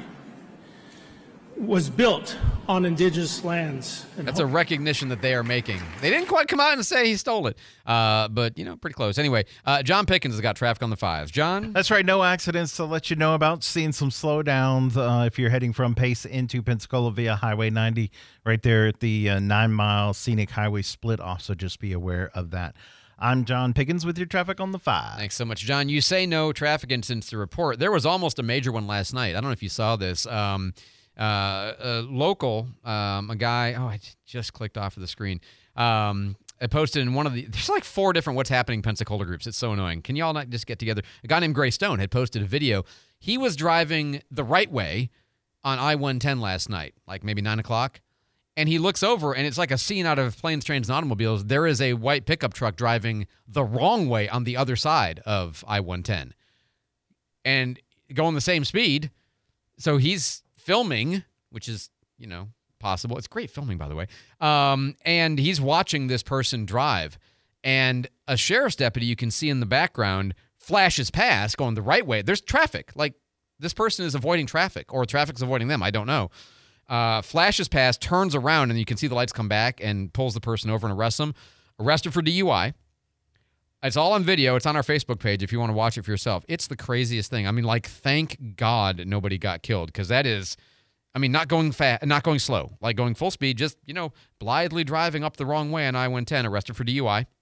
was built on indigenous lands. That's a recognition that they are making. They didn't quite come out and say he stole it, uh, but, you know, pretty close. Anyway, uh, John Pickens has got traffic on the fives. John? That's right. No accidents to let you know about. Seeing some slowdowns uh, if you're heading from Pace into Pensacola via Highway ninety right there at the uh, nine-mile scenic highway split off, so just be aware of that. I'm John Pickens with your traffic on the five. Thanks so much, John. You say no traffic incidents to report. There was almost a major one last night. I don't know if you saw this. Um, uh, a local, um, a guy, oh, I just clicked off of the screen. Um, I posted in one of the, there's like four different What's Happening Pensacola groups. It's so annoying. Can y'all not just get together? A guy named Gray Stone had posted a video. He was driving the right way on I one ten last night, like maybe nine o'clock. And he looks over, and it's like a scene out of Planes, Trains, and Automobiles. There is a white pickup truck driving the wrong way on the other side of I one ten and going the same speed. So he's filming, which is, you know, possible. It's great filming, by the way. Um, and he's watching this person drive. And a sheriff's deputy you can see in the background flashes past going the right way. There's traffic. Like, this person is avoiding traffic, or traffic's avoiding them. I don't know. Uh, flashes past, turns around, and you can see the lights come back and pulls the person over and arrests them. Arrested for D U I. It's all on video. It's on our Facebook page if you want to watch it for yourself. It's the craziest thing. I mean, like, thank God nobody got killed, because that is, I mean, not going fast, not going slow, like going full speed, just, you know, blithely driving up the wrong way on I one ten, arrested for D U I.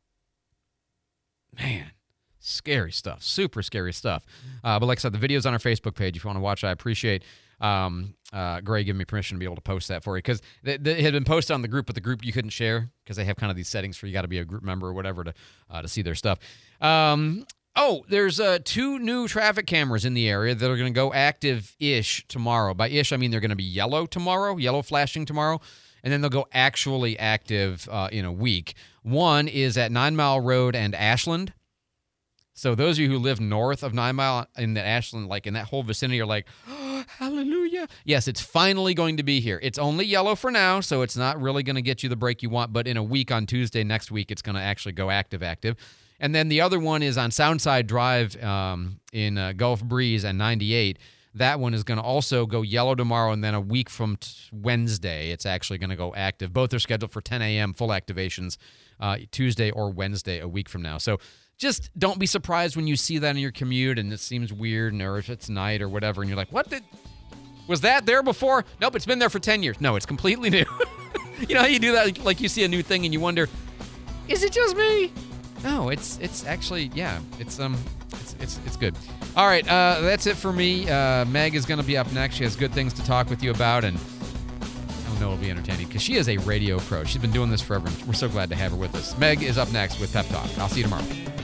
Man, scary stuff. Super scary stuff. Uh, but like I said, the video's on our Facebook page if you want to watch it. I appreciate um, uh, Gray giving me permission to be able to post that for you, because it had been posted on the group, but the group you couldn't share because they have kind of these settings for you got to be a group member or whatever to uh, to see their stuff. Um, oh, there's uh, two new traffic cameras in the area that are going to go active-ish tomorrow. By ish, I mean they're going to be yellow tomorrow, yellow flashing tomorrow, and then they'll go actually active uh, in a week. One is at Nine Mile Road and Ashland. So those of you who live north of Nine Mile in the Ashland, like in that whole vicinity, are like, oh, hallelujah. California. Yes, it's finally going to be here. It's only yellow for now, so it's not really going to get you the break you want, but in a week on Tuesday next week, it's going to actually go active, active. And then the other one is on Soundside Drive um, in uh, Gulf Breeze and ninety-eight. That one is going to also go yellow tomorrow, and then a week from t- Wednesday, it's actually going to go active. Both are scheduled for ten a.m. full activations uh, Tuesday or Wednesday a week from now. So just don't be surprised when you see that in your commute and it seems weird, and or if it's night or whatever, and you're like, what did, was that there before? Nope, it's been there for ten years. No, it's completely new. You know how you do that? Like you see a new thing and you wonder, is it just me? No, it's it's actually, yeah, it's um, it's it's it's good. All right, uh, that's it for me. Uh, Meg is going to be up next. She has good things to talk with you about, and I know it'll be entertaining because she is a radio pro. She's been doing this forever, and we're so glad to have her with us. Meg is up next with Pep Talk. I'll see you tomorrow.